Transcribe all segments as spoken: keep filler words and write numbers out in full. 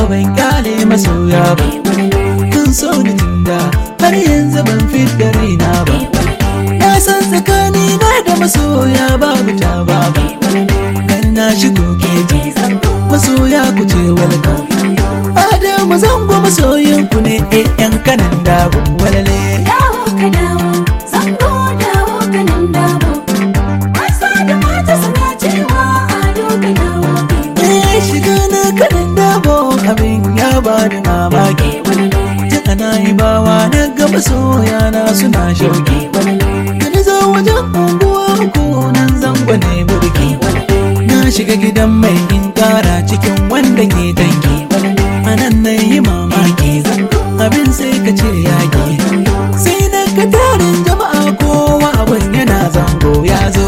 ban kyale masoya ba. Kun so ni tunda har yanzu ban fidda raina ba. Na san tsakani na da masoya babu ta ba ba. Kan na shigo keji masoya ku ce walka. Adamu zango masoyin ku ne eh yan kanan dabo walale. Dawo ka dawo zango dawo kanan dabo. Wasa da mata suna cewa ado ka dawo. Eh shiga na kanan dabo abin ya bani mamaki. Jika na yi bawa na ga masoya na suna shauki. Kani zo wajen unguwa ku nan zango ne burki. Na shiga gidan mai in kara cikin wanda ke dangi. Anan na yi mamaki abin sai ka ce yaki. Sai na ka tarin jama'a kowa abin yana zango ya zo.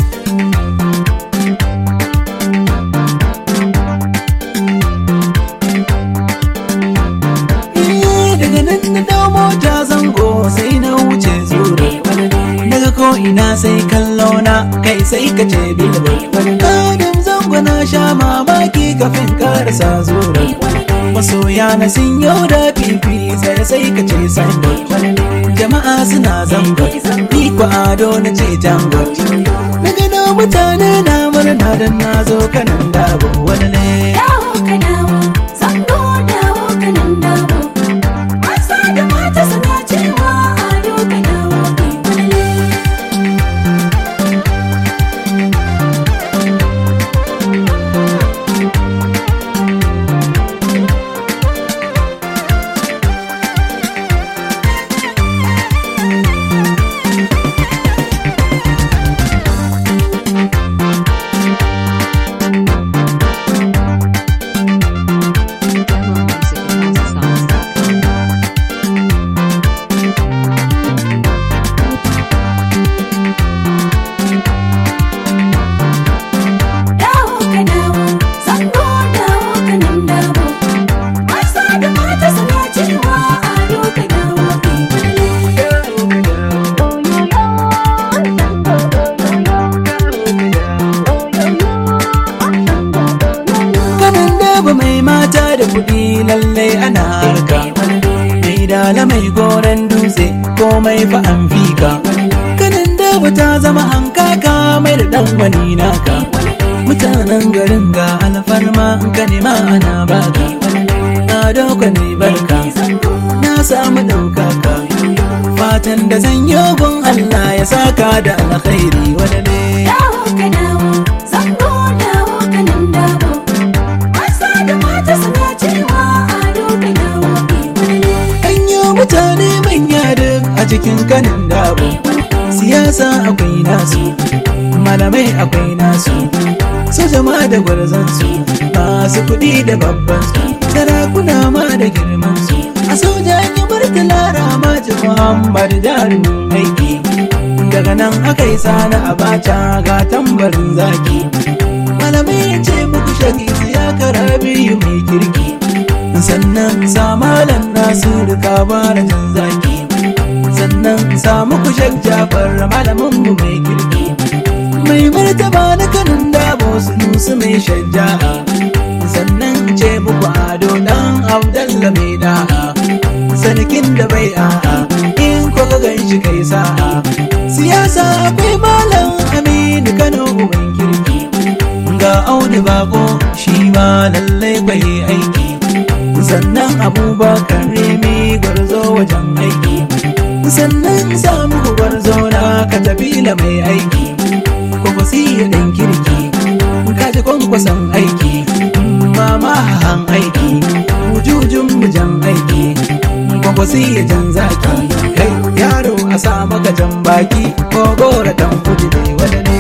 Daga nan na dau mota zango sai na wuce zure. Daga ko ina sai kallo na kai sai ka ce bilbo. Adam zango na sha mamaki kafin karasa zure. Masoya na sun yau da fifi sai sai ka ce sango. Jama'a suna zango ni ko ado na ce jango. Daga na mutane na murna dan na zo kanan dabo wani ne. Dawo ka dawo zango dawo kanan dabo. Wasa da mata suna cewa ado ka dawo. Da kuɗi lallai ana harka. Mai dala mai goron dutse komai fa an fika. Kanin daba ta zama hankaka mai da ɗan wani naka. Mutanen garin ga alfarma ka nema ana baka. Na dauka ne barka na samu ɗaukaka. Fatan da zan yi gun Allah ya saka da alkhairi wani ne. Dawo ka dawo zango dawo kanan dabo. Wasa da mata suna cewa ado ka dawo. Kanyo mutane manya duk a cikin kanin dabo. Siyasa akwai nasu, malamai akwai nasu, su jama'a da gwarzansu, masu kuɗi da babban su, sarakuna ma da girman su. A soja yi murtala Ramatu Muhammad jarumin aiki. Daga nan aka yi sana Abacha ga tambarin zaki. Malamai ce muku shaki ya kara biyu mai kirki. Sannan sa malam Nasiru Kabara jan zaki. Sannan sa muku Sheikh Jafar malamin mu mai kirki. Mai martaba na kanin dabo Sunusi mai shajja'a. Sannan ce muku Ado dan Abdallah mai da'a. Sarkin da bai a'a in ko ka ganshi kai sa'a. Siyasa akwai malam Aminu Kano uban kirki. Ga Audu Bako shi ma lallai bai aiki. Sannan Abubakar Remi gwarzo wajen aiki. Sannan samu gwarzo na Katabila mai aiki. Kwakwasi ya ɗan kirki kaji kwankwason aiki. Mama han aiki wujujun mujan aiki. Kwakwasi ya jan zaki kai yaro a sa maka jan baki ko gora dan kudi ne wani ne.